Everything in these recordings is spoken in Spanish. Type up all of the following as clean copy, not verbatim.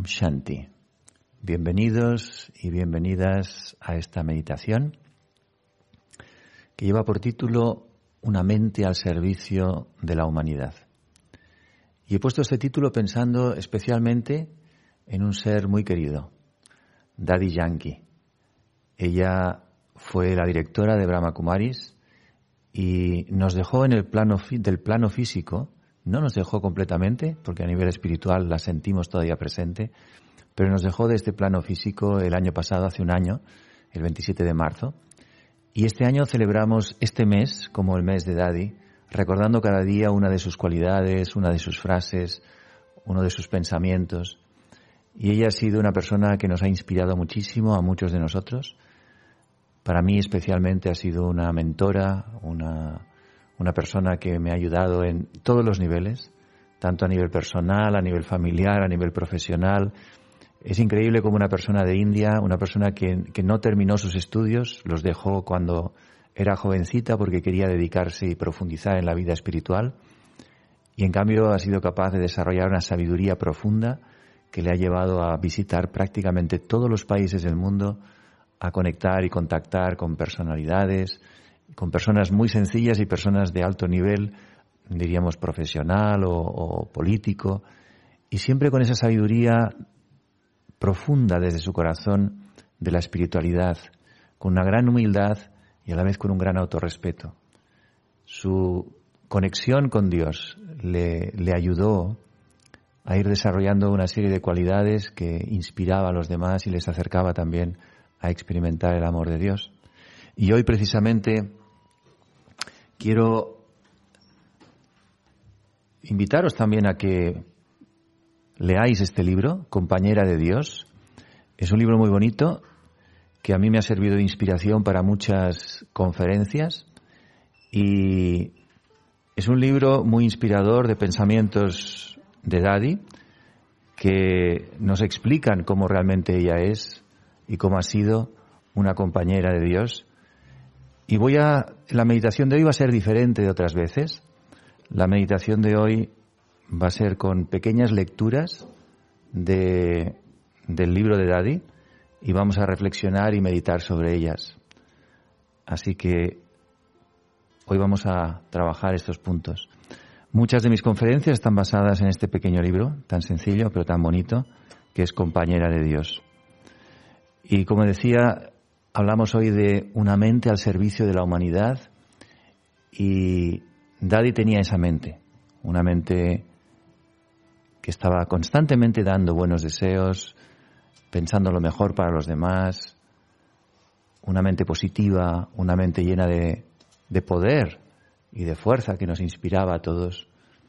Om Shanti. Bienvenidos y bienvenidas a esta meditación que lleva por título Una mente al servicio de la humanidad. Y he puesto este título pensando especialmente en un ser muy querido, Daddy Yankee. Ella fue la directora de Brahma Kumaris y nos dejó en el plano del plano físico. No nos dejó completamente, porque a nivel espiritual la sentimos todavía presente, pero nos dejó de este plano físico el año pasado, hace un año, el 27 de marzo. Y este año celebramos este mes como el mes de Daddy, recordando cada día una de sus cualidades, una de sus frases, uno de sus pensamientos. Y ella ha sido una persona que nos ha inspirado muchísimo a muchos de nosotros. Para mí especialmente ha sido una mentora, una persona que me ha ayudado en todos los niveles, tanto a nivel personal, a nivel familiar, a nivel profesional. Es increíble como una persona de India, una persona que no terminó sus estudios, los dejó cuando era jovencita porque quería dedicarse y profundizar en la vida espiritual, y en cambio ha sido capaz de desarrollar una sabiduría profunda que le ha llevado a visitar prácticamente todos los países del mundo, a conectar y contactar con personalidades, con personas muy sencillas y personas de alto nivel, diríamos profesional o político, y siempre con esa sabiduría profunda desde su corazón de la espiritualidad, con una gran humildad y a la vez con un gran autorrespeto. Su conexión con Dios le ayudó a ir desarrollando una serie de cualidades que inspiraba a los demás y les acercaba también a experimentar el amor de Dios. Y hoy precisamente quiero invitaros también a que leáis este libro, Compañera de Dios. Es un libro muy bonito que a mí me ha servido de inspiración para muchas conferencias y es un libro muy inspirador de pensamientos de Daddy que nos explican cómo realmente ella es y cómo ha sido una compañera de Dios. Y la meditación de hoy va a ser diferente de otras veces. La meditación de hoy va a ser con pequeñas lecturas del libro de Daddy y vamos a reflexionar y meditar sobre ellas. Así que hoy vamos a trabajar estos puntos. Muchas de mis conferencias están basadas en este pequeño libro, tan sencillo pero tan bonito, que es Compañera de Dios. Y como decía, hablamos hoy de una mente al servicio de la humanidad y Daddy tenía esa mente, una mente que estaba constantemente dando buenos deseos, pensando lo mejor para los demás, una mente positiva, una mente llena de poder y de fuerza que nos inspiraba a todos.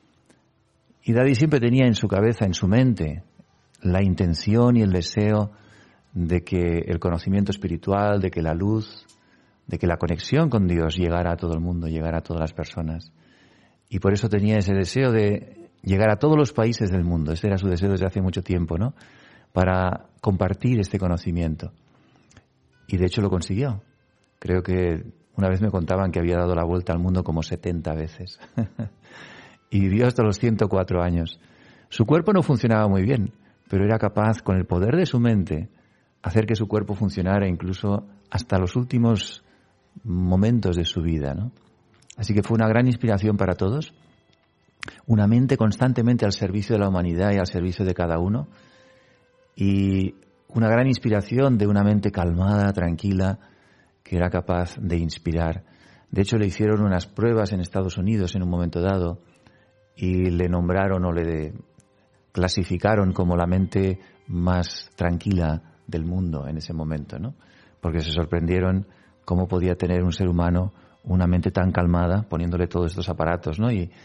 Y Daddy siempre tenía en su cabeza, en su mente, la intención y el deseo de que el conocimiento espiritual, de que la luz, de que la conexión con Dios llegara a todo el mundo, llegara a todas las personas. Y por eso tenía ese deseo de llegar a todos los países del mundo. Ese era su deseo desde hace mucho tiempo, ¿no? Para compartir este conocimiento. Y de hecho lo consiguió. Creo que una vez me contaban que había dado la vuelta al mundo como 70 veces. Y vivió hasta los 104 años. Su cuerpo no funcionaba muy bien, pero era capaz, con el poder de su mente, hacer que su cuerpo funcionara incluso hasta los últimos momentos de su vida, ¿no? Así que fue una gran inspiración para todos, una mente constantemente al servicio de la humanidad y al servicio de cada uno, y una gran inspiración de una mente calmada, tranquila, que era capaz de inspirar. De hecho, le hicieron unas pruebas en Estados Unidos en un momento dado y le nombraron o le clasificaron como la mente más tranquila del mundo en ese momento, ¿no? Porque se sorprendieron cómo podía tener un ser humano una mente tan calmada, poniéndole todos estos aparatos, ¿no? Y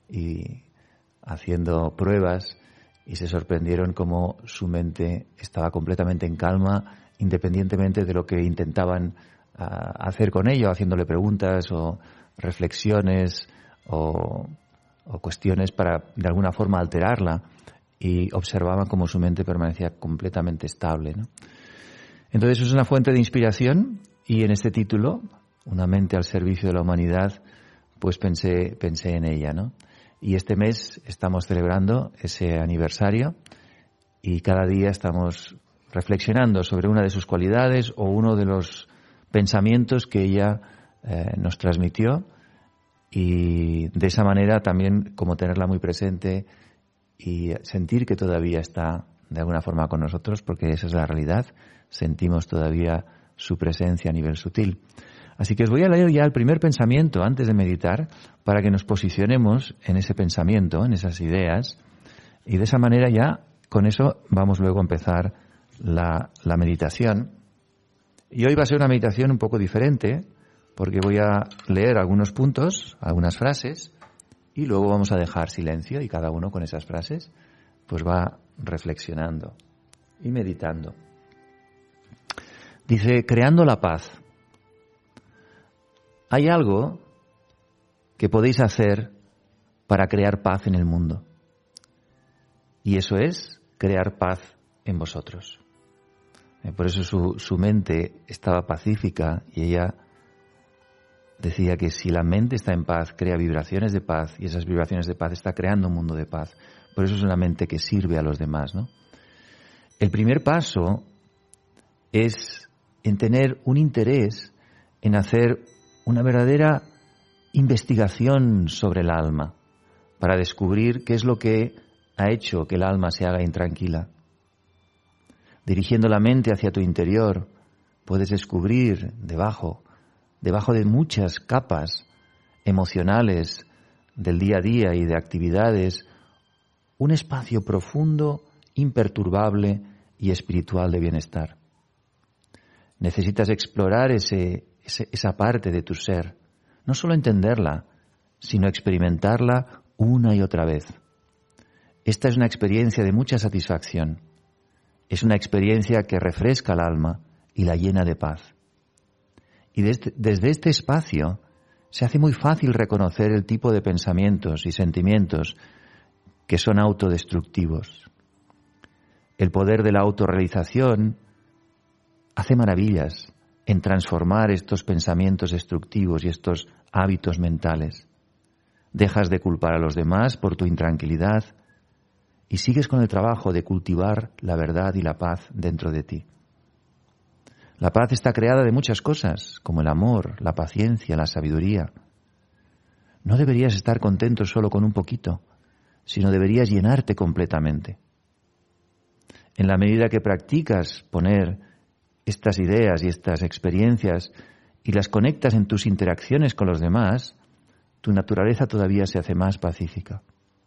haciendo pruebas, y se sorprendieron cómo su mente estaba completamente en calma, independientemente de lo que intentaban hacer con ello, haciéndole preguntas o reflexiones o cuestiones para de alguna forma alterarla, y observaban cómo su mente permanecía completamente estable, ¿no? Entonces es una fuente de inspiración, y en este título, Una mente al servicio de la humanidad, pues pensé en ella, ¿no? Y este mes estamos celebrando ese aniversario y cada día estamos reflexionando sobre una de sus cualidades o uno de los pensamientos que ella nos transmitió, y de esa manera también como tenerla muy presente y sentir que todavía está de alguna forma con nosotros, porque esa es la realidad, sentimos todavía su presencia a nivel sutil. Así que os voy a leer ya el primer pensamiento antes de meditar, para que nos posicionemos en ese pensamiento, en esas ideas, y de esa manera ya, con eso vamos luego a empezar la meditación. Y hoy va a ser una meditación un poco diferente, porque voy a leer algunos puntos, algunas frases, y luego vamos a dejar silencio, y cada uno con esas frases pues va reflexionando y meditando. Dice, creando la paz. Hay algo que podéis hacer para crear paz en el mundo. Y eso es crear paz en vosotros. Por eso su mente estaba pacífica, y ella decía que si la mente está en paz, crea vibraciones de paz, y esas vibraciones de paz está creando un mundo de paz. Por eso es una mente que sirve a los demás, ¿no? El primer paso es en tener un interés en hacer una verdadera investigación sobre el alma, para descubrir qué es lo que ha hecho que el alma se haga intranquila. Dirigiendo la mente hacia tu interior, puedes descubrir debajo de muchas capas emocionales del día a día y de actividades, un espacio profundo, imperturbable y espiritual de bienestar. Necesitas explorar esa parte de tu ser, no solo entenderla, sino experimentarla una y otra vez. Esta es una experiencia de mucha satisfacción. Es una experiencia que refresca el alma y la llena de paz. Y desde este espacio se hace muy fácil reconocer el tipo de pensamientos y sentimientos que son autodestructivos. El poder de la autorrealización hace maravillas en transformar estos pensamientos destructivos y estos hábitos mentales. Dejas de culpar a los demás por tu intranquilidad y sigues con el trabajo de cultivar la verdad y la paz dentro de ti. La paz está creada de muchas cosas, como el amor, la paciencia, la sabiduría. No deberías estar contento solo con un poquito, sino deberías llenarte completamente. En la medida que practicas poner estas ideas y estas experiencias y las conectas en tus interacciones con los demás, tu naturaleza todavía se hace más pacífica.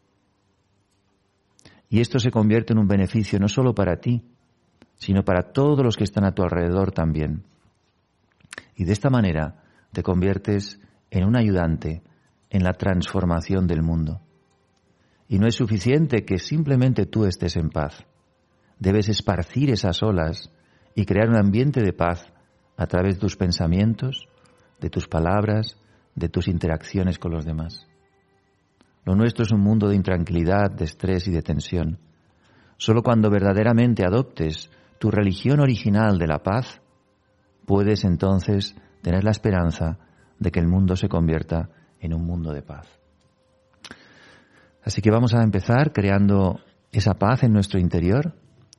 Y esto se convierte en un beneficio no solo para ti, sino para todos los que están a tu alrededor también. Y de esta manera te conviertes en un ayudante en la transformación del mundo. Y no es suficiente que simplemente tú estés en paz. Debes esparcir esas olas y crear un ambiente de paz a través de tus pensamientos, de tus palabras, de tus interacciones con los demás. Lo nuestro es un mundo de intranquilidad, de estrés y de tensión. Solo cuando verdaderamente adoptes tu religión original de la paz, puedes entonces tener la esperanza de que el mundo se convierta en un mundo de paz. Así que vamos a empezar creando esa paz en nuestro interior,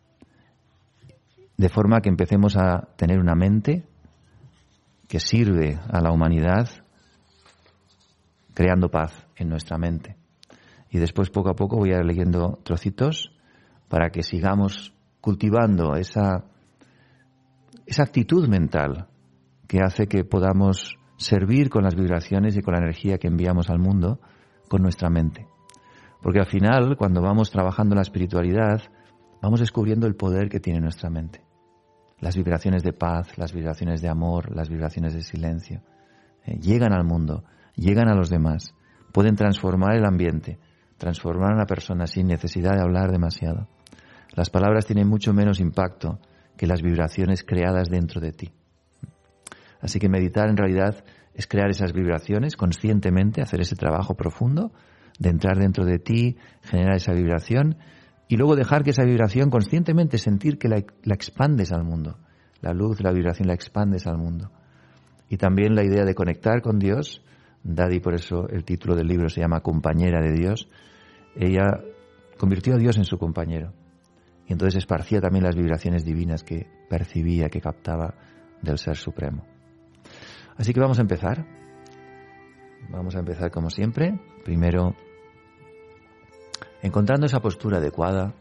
de forma que empecemos a tener una mente que sirve a la humanidad, creando paz en nuestra mente. Y después, poco a poco, voy a ir leyendo trocitos para que sigamos cultivando esa actitud mental que hace que podamos servir con las vibraciones y con la energía que enviamos al mundo con nuestra mente. Porque al final, cuando vamos trabajando la espiritualidad, vamos descubriendo el poder que tiene nuestra mente. Las vibraciones de paz, las vibraciones de amor, las vibraciones de silencio, llegan al mundo, llegan a los demás, pueden transformar el ambiente, transformar a una persona sin necesidad de hablar demasiado. Las palabras tienen mucho menos impacto que las vibraciones creadas dentro de ti. Así que meditar en realidad es crear esas vibraciones conscientemente, hacer ese trabajo profundo de entrar dentro de ti, generar esa vibración y luego dejar que esa vibración conscientemente sentir que la expandes al mundo. La luz, la vibración la expandes al mundo. Y también la idea de conectar con Dios. Dadi, por eso el título del libro se llama Compañera de Dios. Ella convirtió a Dios en su compañero. Y entonces esparcía también las vibraciones divinas que percibía, que captaba del Ser Supremo. Así que vamos a empezar. Vamos a empezar como siempre. Primero, encontrando esa postura adecuada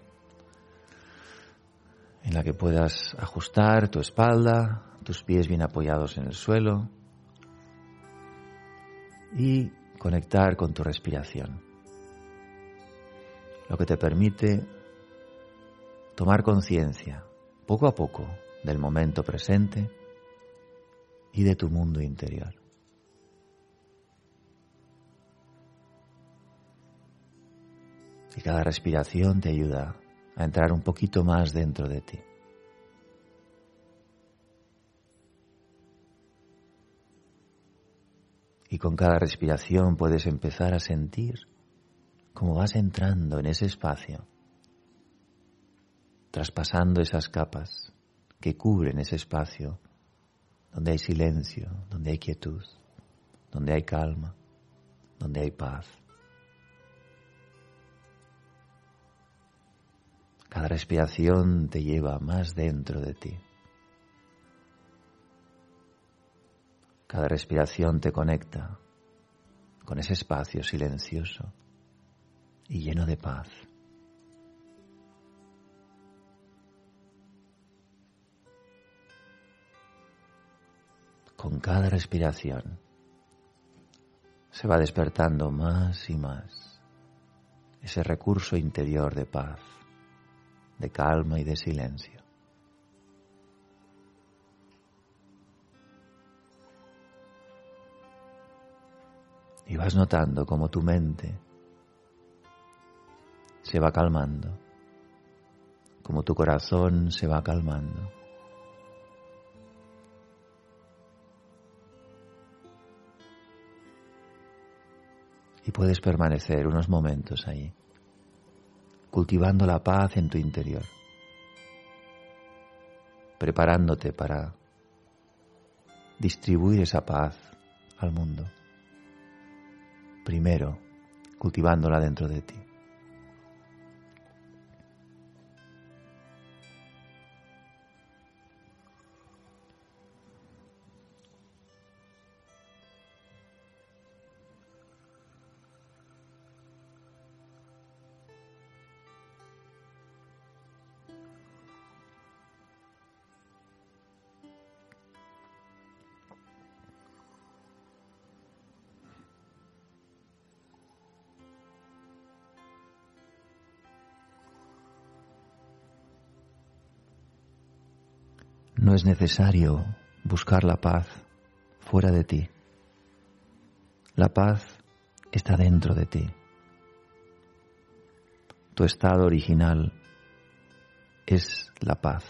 en la que puedas ajustar tu espalda, tus pies bien apoyados en el suelo y conectar con tu respiración, lo que te permite tomar conciencia poco a poco del momento presente y de tu mundo interior. Y cada respiración te ayuda a entrar un poquito más dentro de ti. Y con cada respiración puedes empezar a sentir cómo vas entrando en ese espacio, traspasando esas capas que cubren ese espacio donde hay silencio, donde hay quietud, donde hay calma, donde hay paz. Cada respiración te lleva más dentro de ti. Cada respiración te conecta con ese espacio silencioso y lleno de paz. Con cada respiración se va despertando más y más ese recurso interior de paz, de calma y de silencio. Y vas notando cómo tu mente se va calmando, cómo tu corazón se va calmando. Y puedes permanecer unos momentos ahí, cultivando la paz en tu interior, preparándote para distribuir esa paz al mundo. Primero, cultivándola dentro de ti. No es necesario buscar la paz fuera de ti. La paz está dentro de ti. Tu estado original es la paz.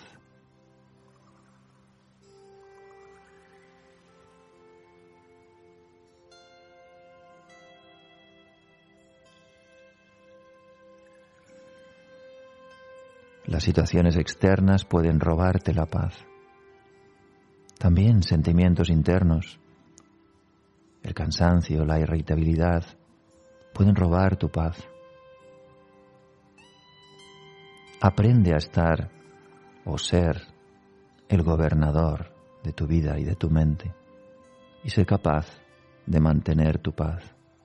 Las situaciones externas pueden robarte la paz. También sentimientos internos, el cansancio, la irritabilidad, pueden robar tu paz. Aprende a estar o ser el gobernador de tu vida y de tu mente y ser capaz de mantener tu paz.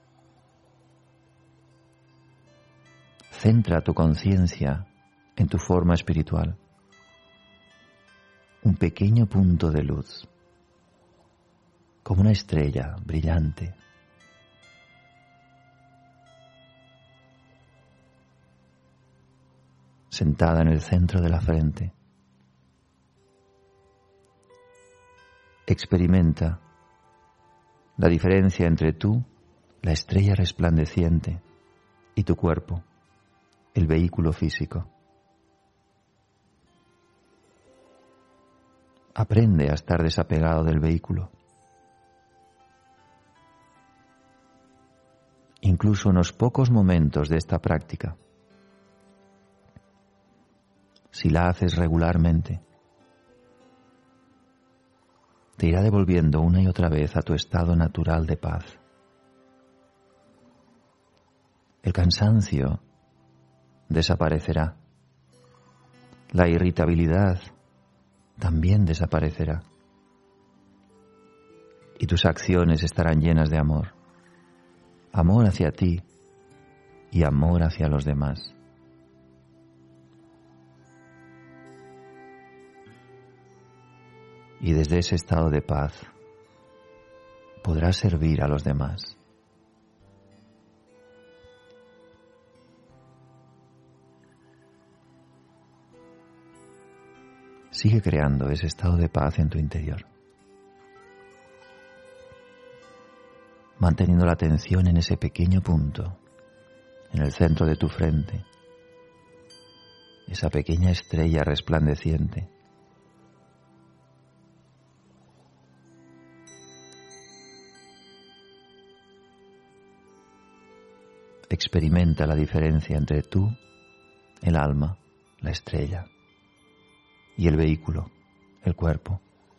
Centra tu conciencia en tu forma espiritual. Un pequeño punto de luz, como una estrella brillante. Sentada en el centro de la frente. Experimenta la diferencia entre tú, la estrella resplandeciente, y tu cuerpo, el vehículo físico. Aprende a estar desapegado del vehículo. Incluso en los pocos momentos de esta práctica, si la haces regularmente, te irá devolviendo una y otra vez a tu estado natural de paz. El cansancio desaparecerá. La irritabilidad también desaparecerá. Y tus acciones estarán llenas de amor. Amor hacia ti y amor hacia los demás. Y desde ese estado de paz podrás servir a los demás. Sigue creando ese estado de paz en tu interior, manteniendo la atención en ese pequeño punto, en el centro de tu frente, esa pequeña estrella resplandeciente. Experimenta la diferencia entre tú, el alma, la estrella, y el vehículo, el cuerpo.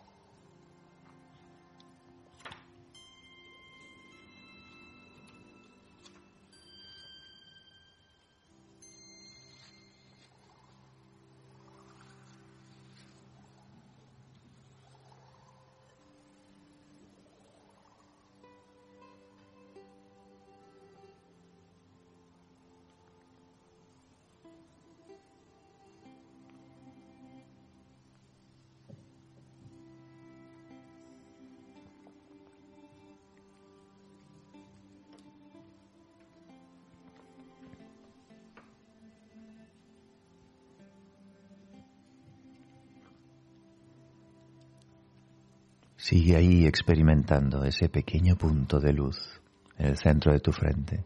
Sigue ahí experimentando ese pequeño punto de luz en el centro de tu frente.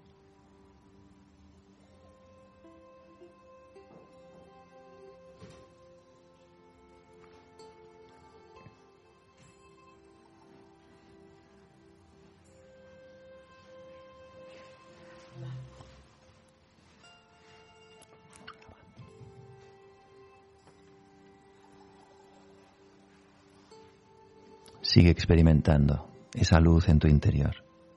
Sigue experimentando esa luz en tu interior.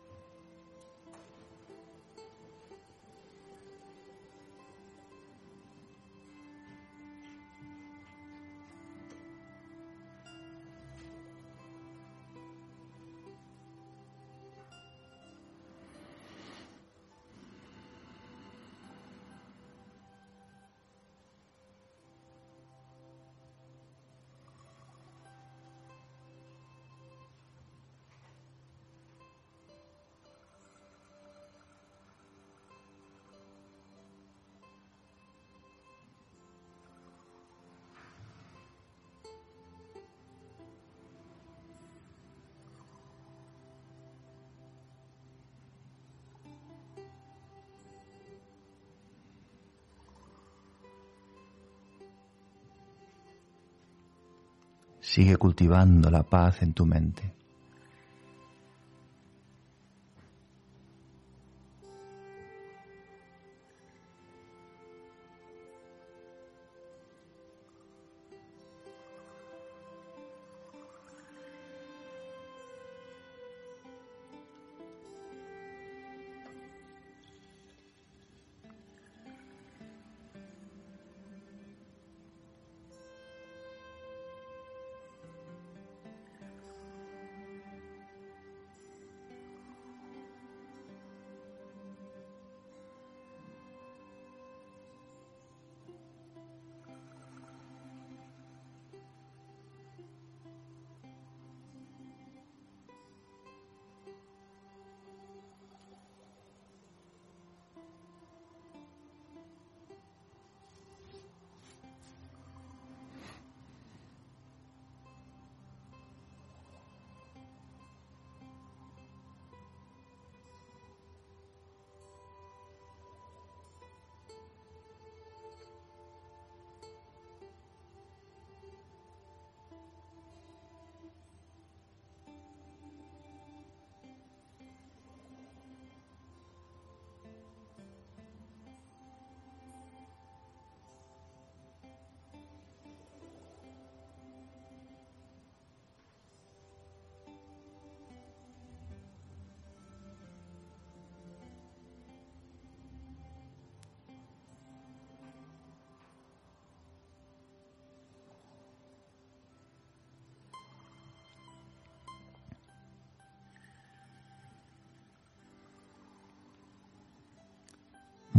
Sigue cultivando la paz en tu mente.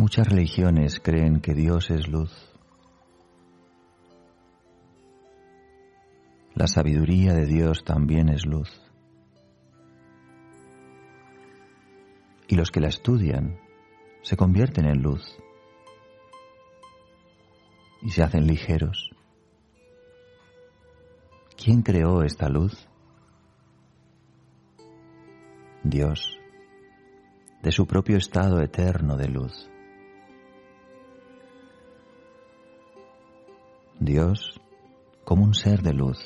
Muchas religiones creen que Dios es luz. La sabiduría de Dios también es luz. Y los que la estudian se convierten en luz y se hacen ligeros. ¿Quién creó esta luz? Dios, de su propio estado eterno de luz. Dios, como un ser de luz,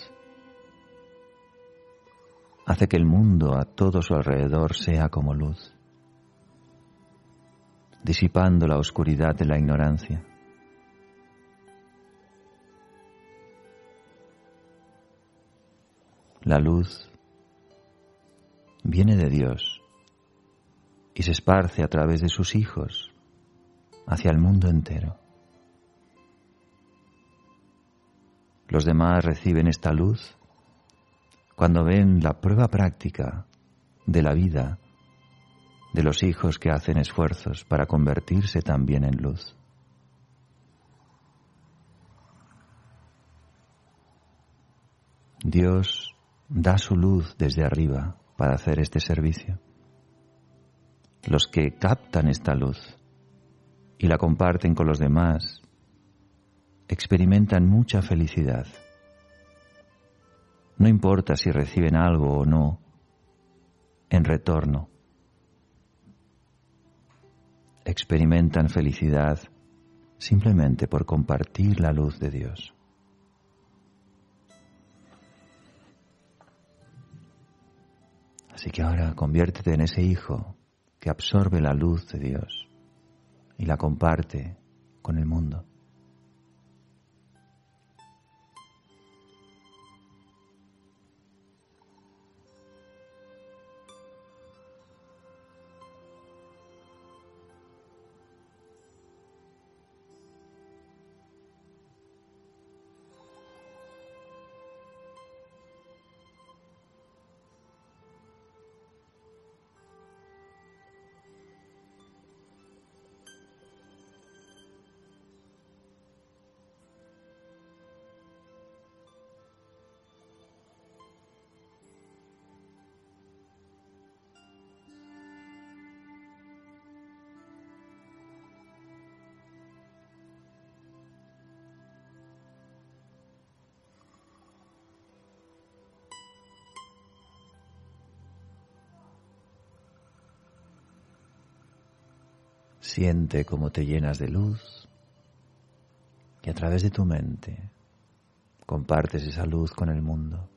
hace que el mundo a todo su alrededor sea como luz, disipando la oscuridad de la ignorancia. La luz viene de Dios y se esparce a través de sus hijos hacia el mundo entero. Los demás reciben esta luz cuando ven la prueba práctica de la vida de los hijos que hacen esfuerzos para convertirse también en luz. Dios da su luz desde arriba para hacer este servicio. Los que captan esta luz y la comparten con los demás experimentan mucha felicidad. No importa si reciben algo o no en retorno. Experimentan felicidad simplemente por compartir la luz de Dios. Así que ahora conviértete en ese hijo que absorbe la luz de Dios y la comparte con el mundo. Siente cómo te llenas de luz y a través de tu mente compartes esa luz con el mundo.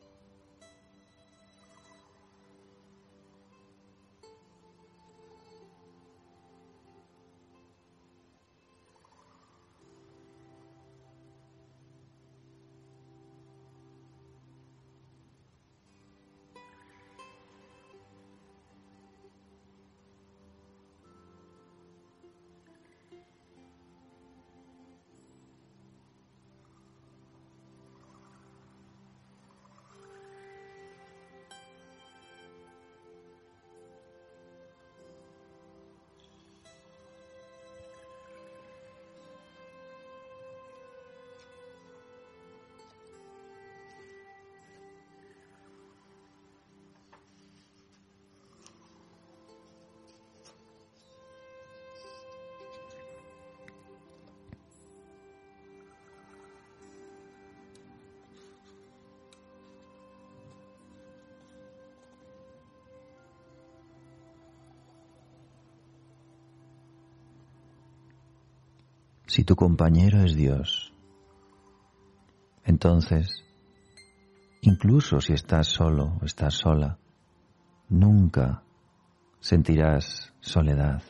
Si tu compañero es Dios, entonces, incluso si estás solo o estás sola, nunca sentirás soledad.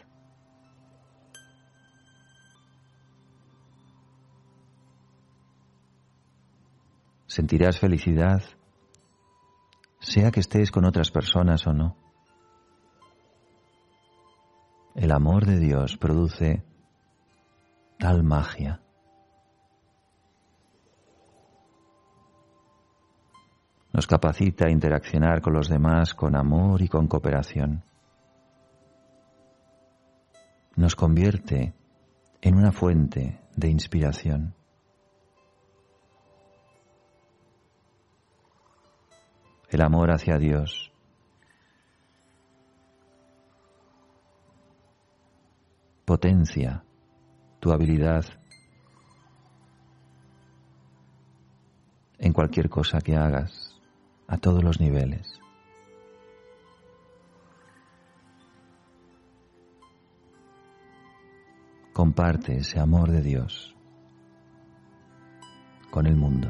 Sentirás felicidad, sea que estés con otras personas o no. El amor de Dios produce tal magia. Nos capacita a interaccionar con los demás con amor y con cooperación. Nos convierte en una fuente de inspiración. El amor hacia Dios potencia tu habilidad en cualquier cosa que hagas, a todos los niveles. Comparte ese amor de Dios con el mundo.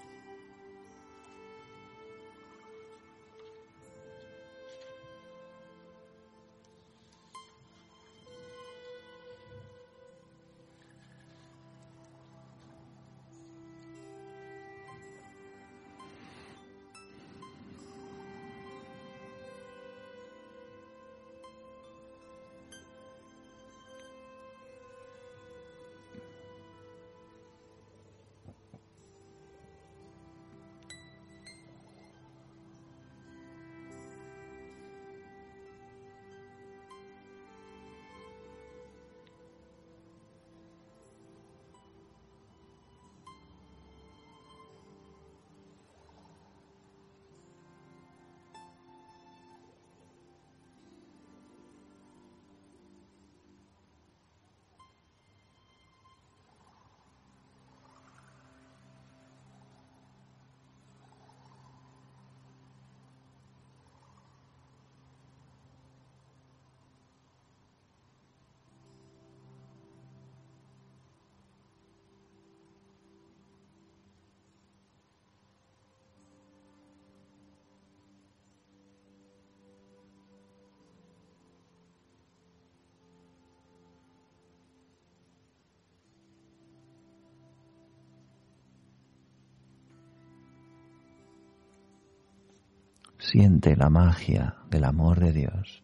Siente la magia del amor de Dios.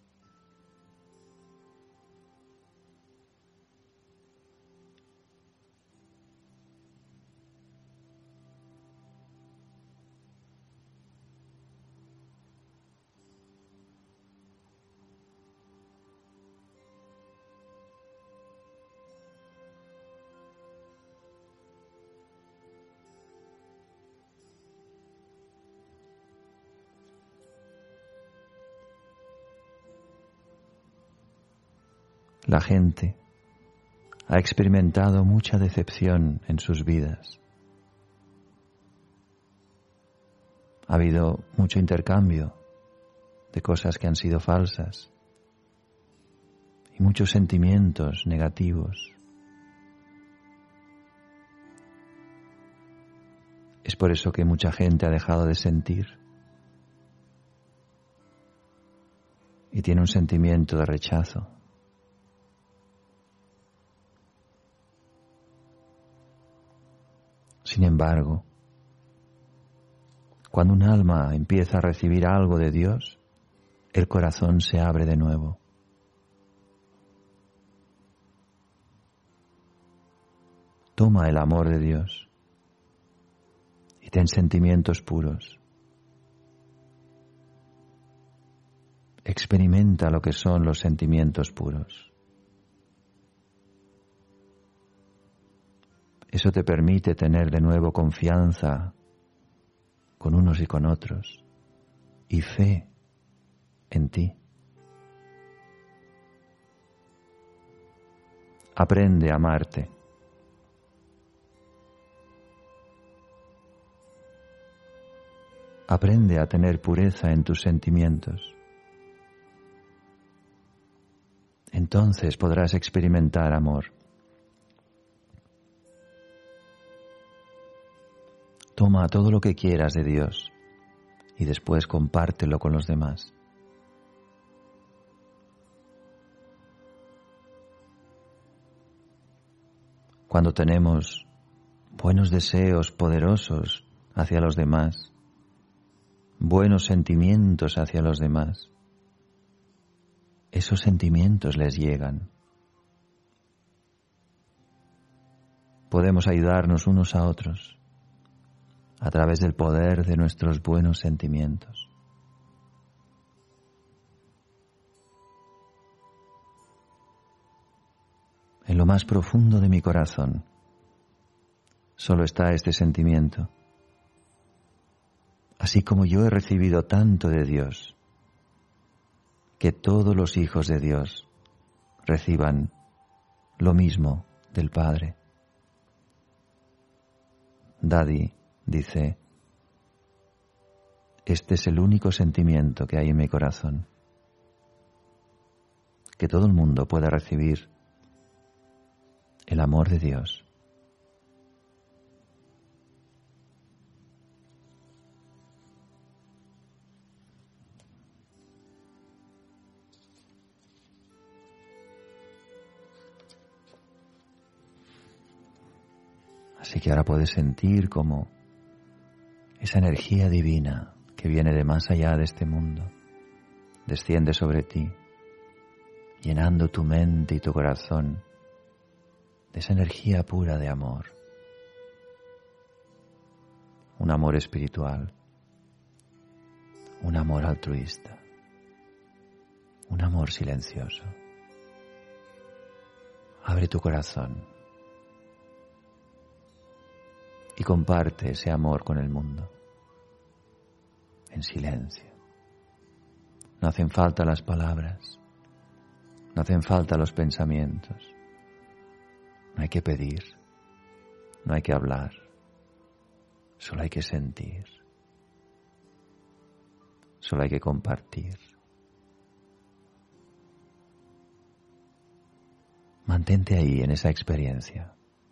La gente ha experimentado mucha decepción en sus vidas. Ha habido mucho intercambio de cosas que han sido falsas y muchos sentimientos negativos. Es por eso que mucha gente ha dejado de sentir y tiene un sentimiento de rechazo. Sin embargo, cuando un alma empieza a recibir algo de Dios, el corazón se abre de nuevo. Toma el amor de Dios y ten sentimientos puros. Experimenta lo que son los sentimientos puros. Eso te permite tener de nuevo confianza con unos y con otros y fe en ti. Aprende a amarte. Aprende a tener pureza en tus sentimientos. Entonces podrás experimentar amor. Toma todo lo que quieras de Dios y después compártelo con los demás. Cuando tenemos buenos deseos poderosos hacia los demás, buenos sentimientos hacia los demás, esos sentimientos les llegan. Podemos ayudarnos unos a otros a través del poder de nuestros buenos sentimientos. En lo más profundo de mi corazón solo está este sentimiento. Así como yo he recibido tanto de Dios, que todos los hijos de Dios reciban lo mismo del Padre. Daddy dice, este es el único sentimiento que hay en mi corazón, que todo el mundo pueda recibir el amor de Dios. Así que ahora puedes sentir como esa energía divina que viene de más allá de este mundo desciende sobre ti, llenando tu mente y tu corazón de esa energía pura de amor. Un amor espiritual, un amor altruista, un amor silencioso. Abre tu corazón y comparte ese amor con el mundo, en silencio. No hacen falta las palabras, no hacen falta los pensamientos. No hay que pedir, no hay que hablar, solo hay que sentir, solo hay que compartir. Mantente ahí en esa experiencia.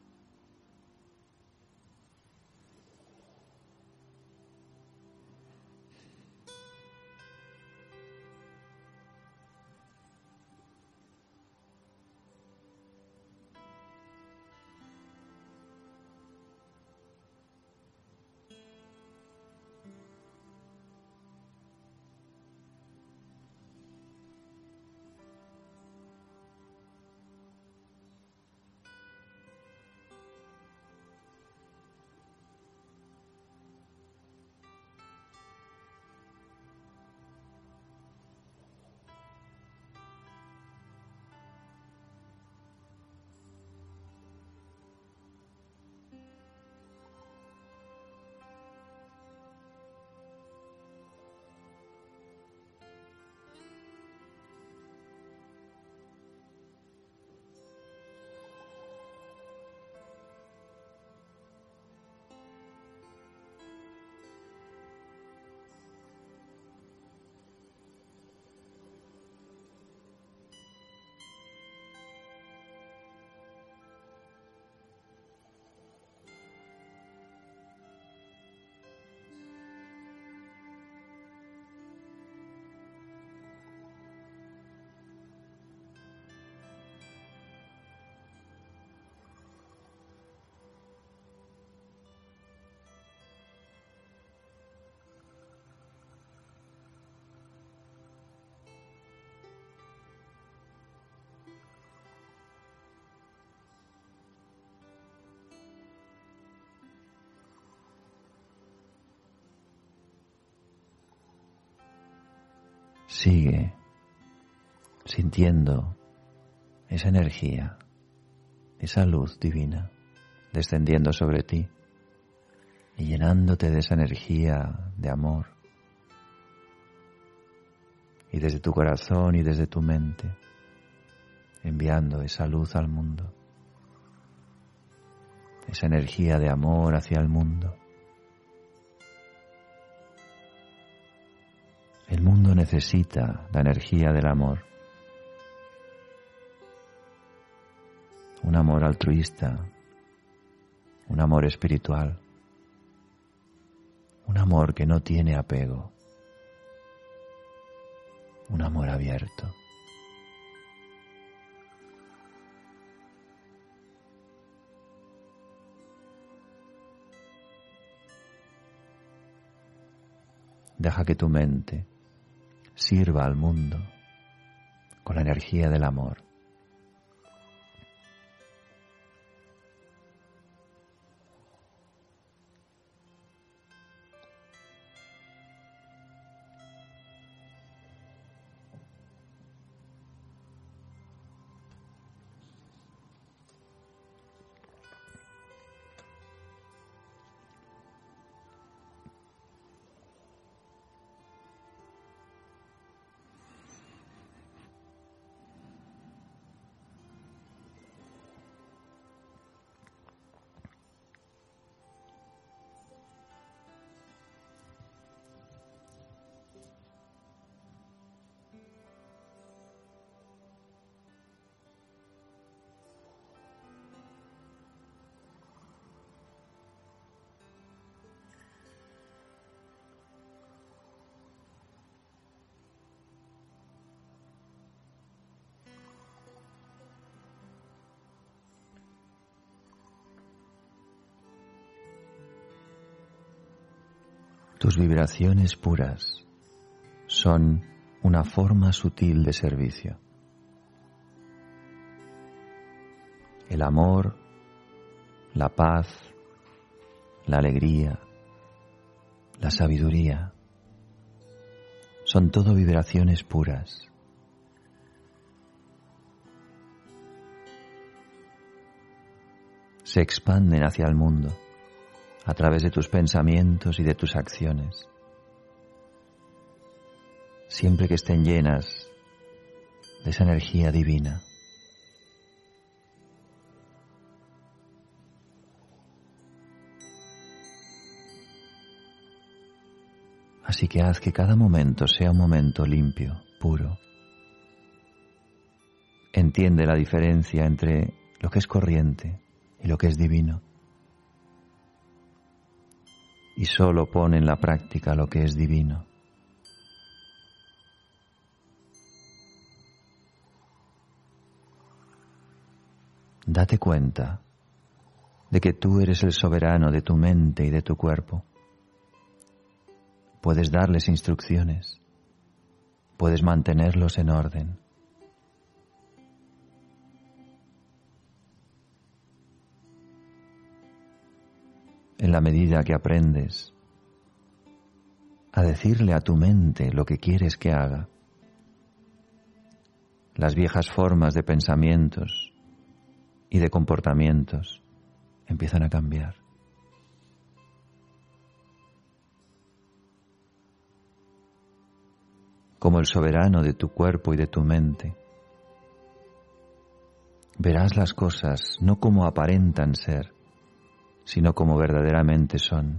Sigue sintiendo esa energía, esa luz divina descendiendo sobre ti y llenándote de esa energía de amor. Y desde tu corazón y desde tu mente, enviando esa luz al mundo, esa energía de amor hacia el mundo. El mundo necesita la energía del amor. Un amor altruista, un amor espiritual, un amor que no tiene apego, un amor abierto. Deja que tu mente sirva al mundo con la energía del amor. Tus vibraciones puras son una forma sutil de servicio. El amor, la paz, la alegría, la sabiduría, son todo vibraciones puras. Se expanden hacia el mundo a través de tus pensamientos y de tus acciones, siempre que estén llenas de esa energía divina. Así que haz que cada momento sea un momento limpio, puro. Entiende la diferencia entre lo que es corriente y lo que es divino. Y solo pon en la práctica lo que es divino. Date cuenta de que tú eres el soberano de tu mente y de tu cuerpo. Puedes darles instrucciones, puedes mantenerlos en orden. En la medida que aprendes a decirle a tu mente lo que quieres que haga, las viejas formas de pensamientos y de comportamientos empiezan a cambiar. Como el soberano de tu cuerpo y de tu mente, verás las cosas no como aparentan ser, sino como verdaderamente son.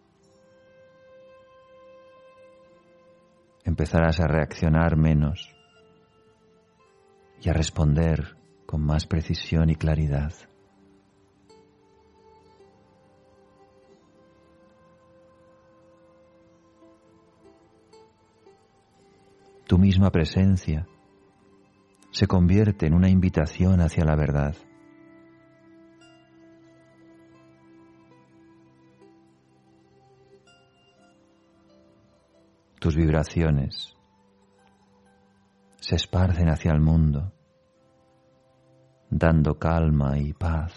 Empezarás a reaccionar menos y a responder con más precisión y claridad. Tu misma presencia se convierte en una invitación hacia la verdad. Tus vibraciones se esparcen hacia el mundo, dando calma y paz,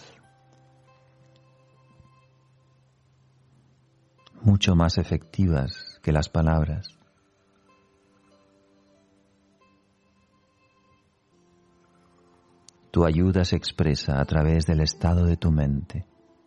mucho más efectivas que las palabras. Tu ayuda se expresa a través del estado de tu mente.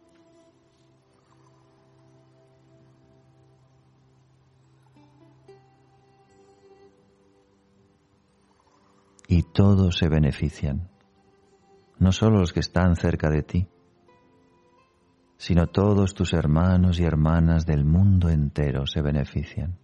Y todos se benefician, no solo los que están cerca de ti, sino todos tus hermanos y hermanas del mundo entero se benefician.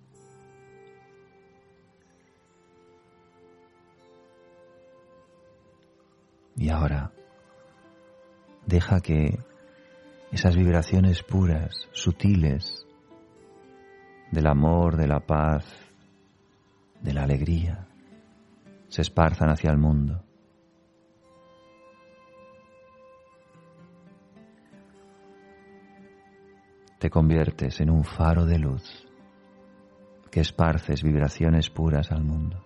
Y ahora, deja que esas vibraciones puras, sutiles, del amor, de la paz, de la alegría, se esparzan hacia el mundo. Te conviertes en un faro de luz que esparces vibraciones puras al mundo.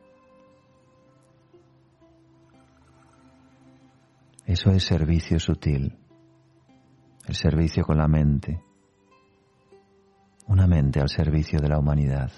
Eso es servicio sutil, el servicio con la mente, una mente al servicio de la humanidad.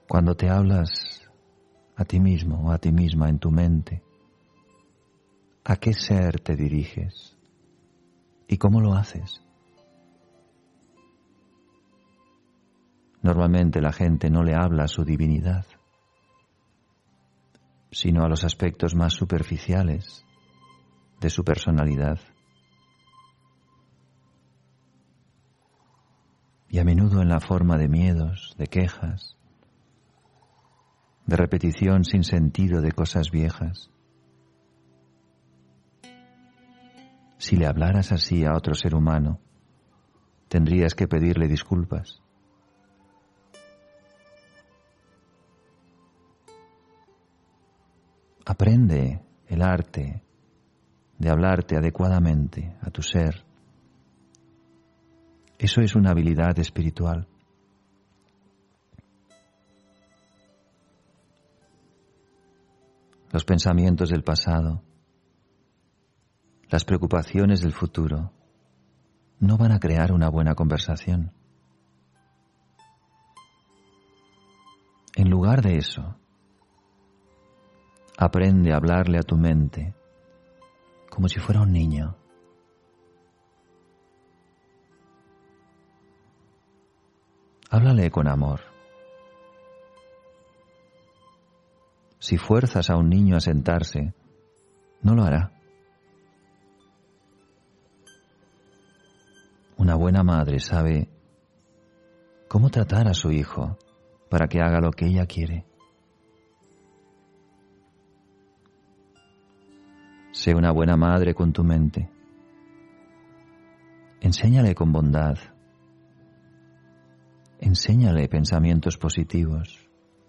Cuando te hablas a ti mismo o a ti misma en tu mente, ¿a qué ser te diriges? ¿Y cómo lo haces? Normalmente la gente no le habla a su divinidad, sino a los aspectos más superficiales de su personalidad. Y a menudo en la forma de miedos, de quejas, de repetición sin sentido de cosas viejas. Si le hablaras así a otro ser humano, tendrías que pedirle disculpas. Aprende el arte de hablarte adecuadamente a tu ser. Eso es una habilidad espiritual. Los pensamientos del pasado, las preocupaciones del futuro, no van a crear una buena conversación. En lugar de eso, aprende a hablarle a tu mente como si fuera un niño. Háblale con amor. Si fuerzas a un niño a sentarse, no lo hará. Una buena madre sabe cómo tratar a su hijo para que haga lo que ella quiere. Sé una buena madre con tu mente. Enséñale con bondad. Enséñale pensamientos positivos.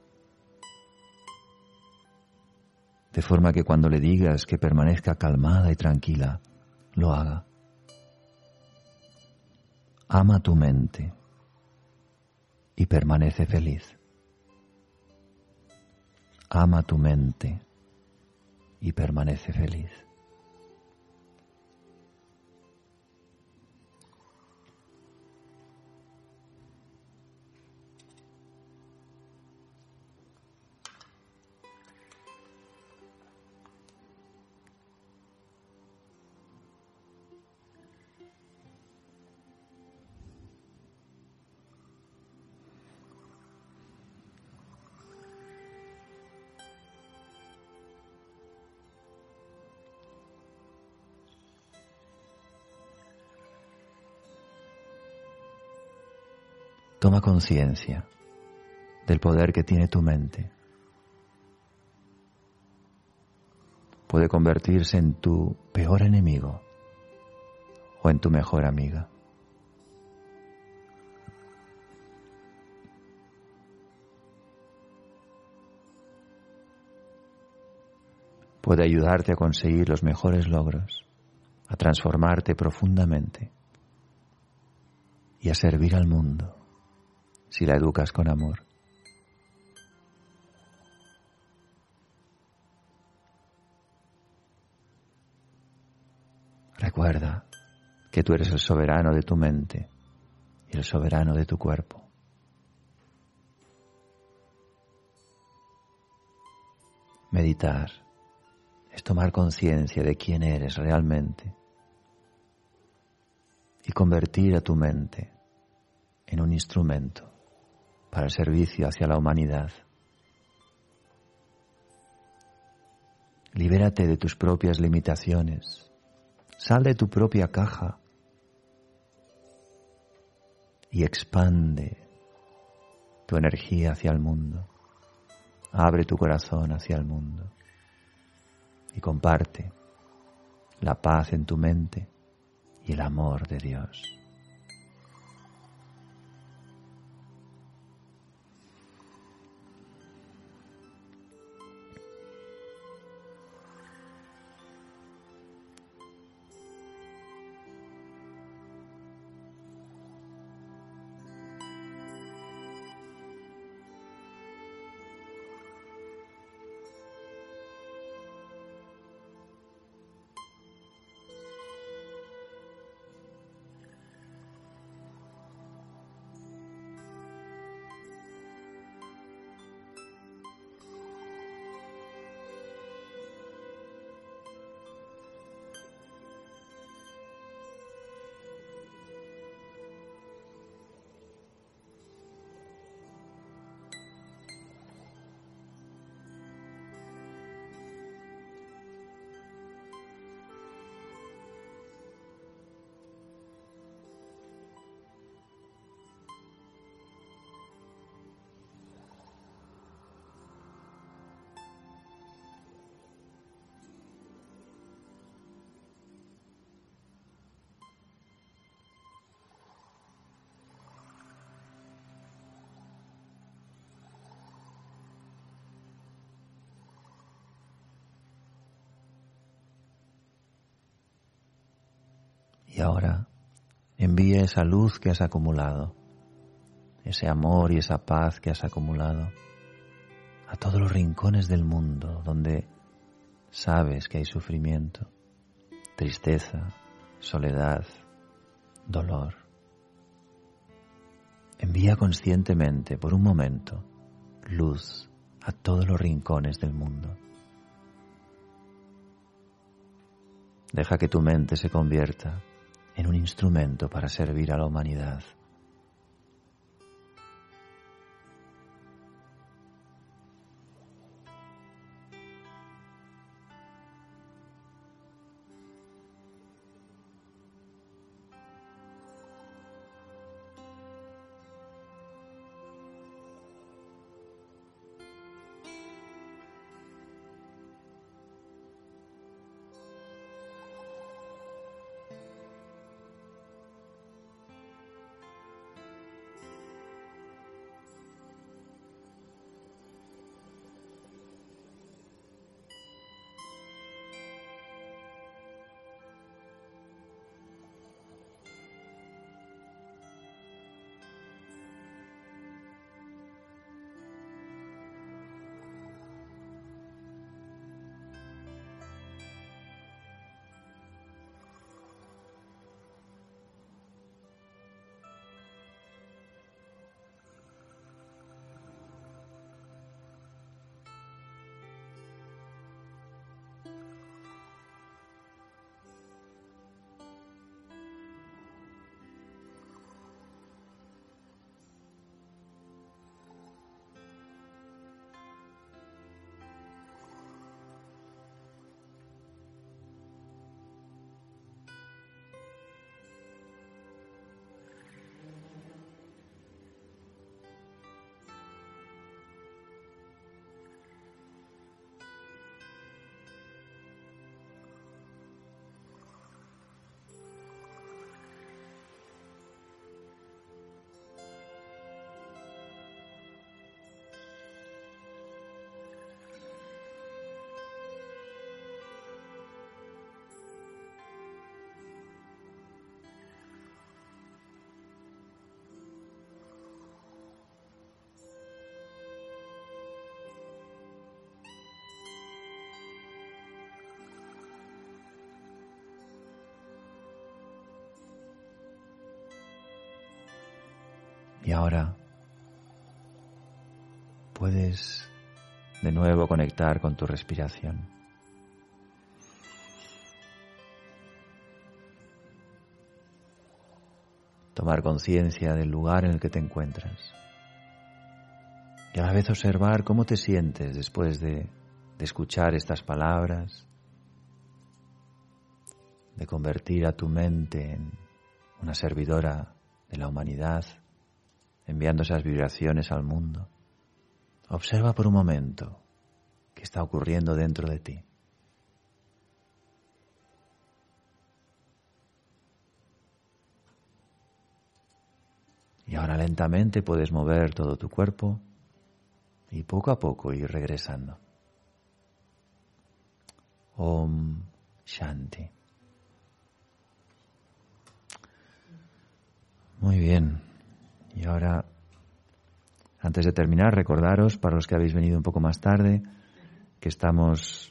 De forma que cuando le digas que permanezca calmada y tranquila, lo haga. Ama tu mente y permanece feliz. Ama tu mente y permanece feliz. Toma conciencia del poder que tiene tu mente. Puede convertirse en tu peor enemigo o en tu mejor amiga. Puede ayudarte a conseguir los mejores logros, a transformarte profundamente y a servir al mundo si la educas con amor. Recuerda que tú eres el soberano de tu mente y el soberano de tu cuerpo. Meditar es tomar conciencia de quién eres realmente y convertir a tu mente en un instrumento para el servicio hacia la humanidad. Libérate de tus propias limitaciones. Sal de tu propia caja y expande tu energía hacia el mundo. Abre tu corazón hacia el mundo y comparte la paz en tu mente y el amor de Dios. Y ahora envía esa luz que has acumulado, ese amor y esa paz que has acumulado a todos los rincones del mundo donde sabes que hay sufrimiento, tristeza, soledad, dolor. Envía conscientemente, por un momento, luz a todos los rincones del mundo. Deja que tu mente se convierta en un instrumento para servir a la humanidad. Y ahora puedes de nuevo conectar con tu respiración. Tomar conciencia del lugar en el que te encuentras. Y a la vez observar cómo te sientes después de escuchar estas palabras, de convertir a tu mente en una servidora de la humanidad, enviando esas vibraciones al mundo. Observa por un momento qué está ocurriendo dentro de ti. Y ahora lentamente puedes mover todo tu cuerpo y poco a poco ir regresando. Om Shanti. Muy bien. Y ahora, antes de terminar, recordaros, para los que habéis venido un poco más tarde, que estamos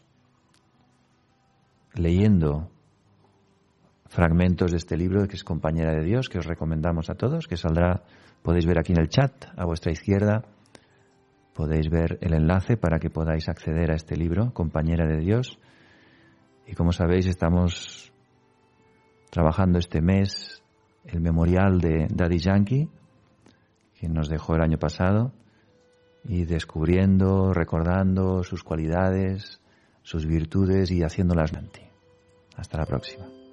leyendo fragmentos de este libro que es Compañera de Dios, que os recomendamos a todos, que saldrá, podéis ver aquí en el chat, a vuestra izquierda, podéis ver el enlace para que podáis acceder a este libro, Compañera de Dios. Y como sabéis, estamos trabajando este mes el memorial de Daddy Yankee, quien nos dejó el año pasado, y descubriendo, recordando sus cualidades, sus virtudes y haciéndolas mente. Hasta la próxima.